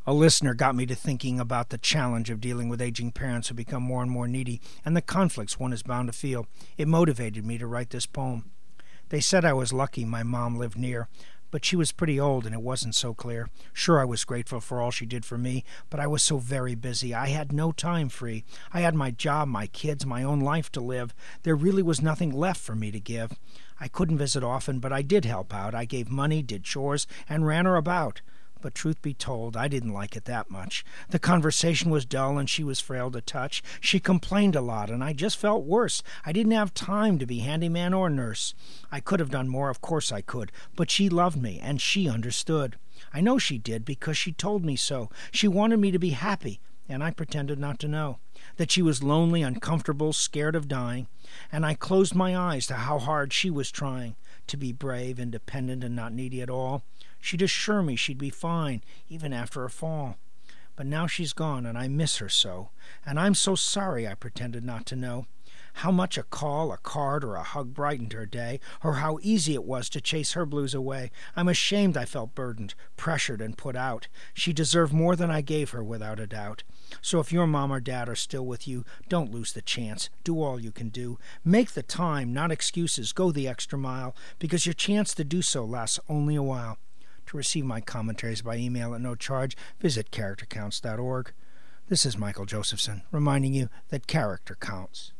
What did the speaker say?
A listener got me to thinking about the challenge of dealing with aging parents who become more and more needy and the conflicts one is bound to feel. It motivated me to write this poem. They said I was lucky my mom lived near, but she was pretty old and it wasn't so clear. Sure, I was grateful for all she did for me, but I was so very busy. I had no time free. I had my job, my kids, my own life to live. There really was nothing left for me to give. I couldn't visit often, but I did help out. I gave money, did chores, and ran her about. But truth be told, I didn't like it that much. The conversation was dull and she was frail to touch. She complained a lot and I just felt worse. I didn't have time to be handyman or nurse. I could have done more, of course I could, but she loved me and she understood. I know she did because she told me so. She wanted me to be happy, and I pretended not to know. That she was lonely, uncomfortable, scared of dying, and I closed my eyes to how hard she was trying to be brave, independent, and not needy at all. She'd assure me she'd be fine, even after a fall. But now she's gone, and I miss her so, and I'm so sorry I pretended not to know. How much a call, a card, or a hug brightened her day, or how easy it was to chase her blues away. I'm ashamed I felt burdened, pressured, and put out. She deserved more than I gave her, without a doubt. So if your mom or dad are still with you, don't lose the chance. Do all you can do. Make the time, not excuses. Go the extra mile, because your chance to do so lasts only a while. To receive my commentaries by email at no charge, visit charactercounts.org. This is Michael Josephson, reminding you that character counts.